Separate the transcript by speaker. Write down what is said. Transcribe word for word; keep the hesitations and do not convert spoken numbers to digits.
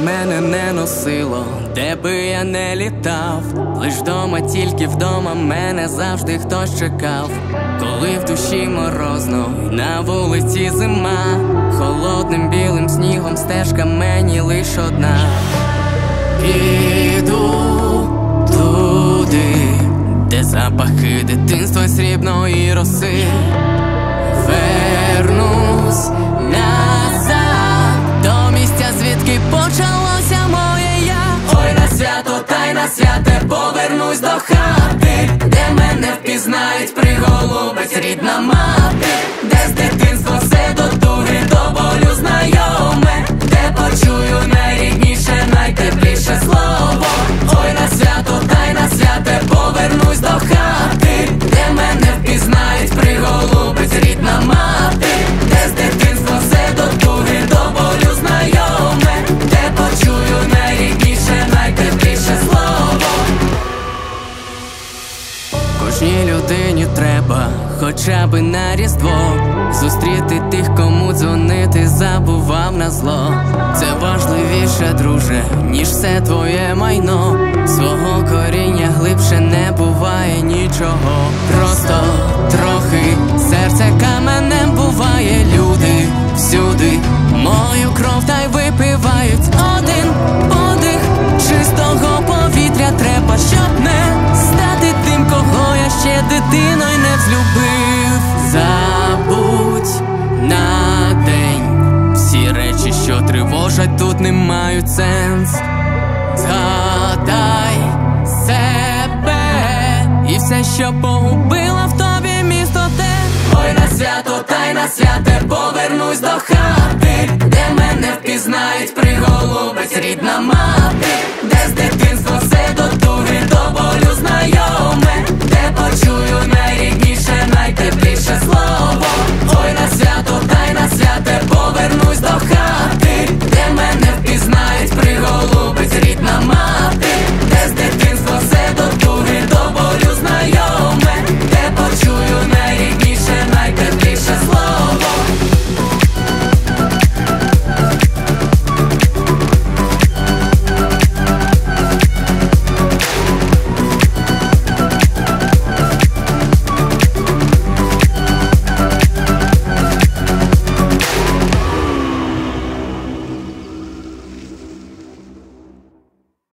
Speaker 1: мене не носило, де би я не літав, лиш вдома, тільки вдома мене завжди хтось чекав. Коли в душі морозно і на вулиці зима, холодним білим снігом стежка мені лиш одна. Піду туди, де запахи дитинства срібної роси. Вернусь назад до місця, звідки почалося моє я. Ой, на свято, та й на святе повернусь до хати, де мене впізнають, приголубить рідна мати, де з дитинства все до туги, до болю знайоме, де почую найрідніше, найтепліше слово. Ой, на свято, та й на святе повернусь до хати, де мене впізнають, приголубить рідна мати, де з дитинства все до туги, до болю знайоме, де почую найрідніше, найтепліше слово. Кожній людині треба хоча би на Різдво зустріти тих, кому дзвонити забував на зло. Це важливіше, друже, ніж все твоє майно. Свого коріння глибше не буває нічого. Просто трохи серце каменем буває. Люди всюди мою кров та й випивають. Один подих чистого повітря треба, щоб не стати тим, кого я ще дитиною не взлюбив. Забудь на день всі речі, що тривожать, тут не мають сенс. Згадай себе і все, що погубила в тобі місто те. Ой, на свято, та й на святе повернусь до хати, де мене впізнають, приголубить рідна мати,